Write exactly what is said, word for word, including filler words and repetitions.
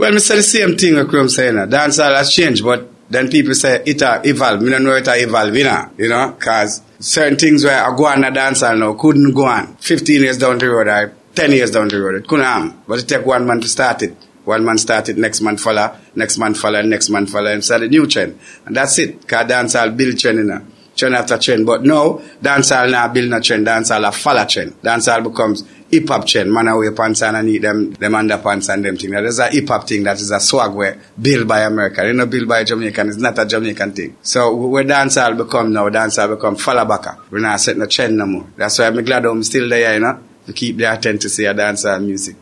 Well, me say the same thing what I'm saying. Dancehall has changed, but then people say it a evolve. Me don't know it a evolve, you know, you know, cause certain things where I go on a dancehall now couldn't go on. Fifteen years down the road, or ten years down the road, it couldn't happen. But it take one man to start it. One man start it, next man follow, next man follow, next man follow, and start a new trend. And that's it. Cause dancehall build trend, you know. Trend after trend. But now, dancehall now build no trend, dancehall a follow trend. Dancehall becomes hip-hop trend. Man a wear pants and I need them, them underpants and them thing. Now, there's a hip-hop thing that is a swag where built by America. You know, built by Jamaican. It's not a Jamaican thing. So, where dancehall become now, dancehall become follow back. We're not setting a trend no more. That's why I'm glad I'm still there, you know, to keep the authenticity of dancehall music.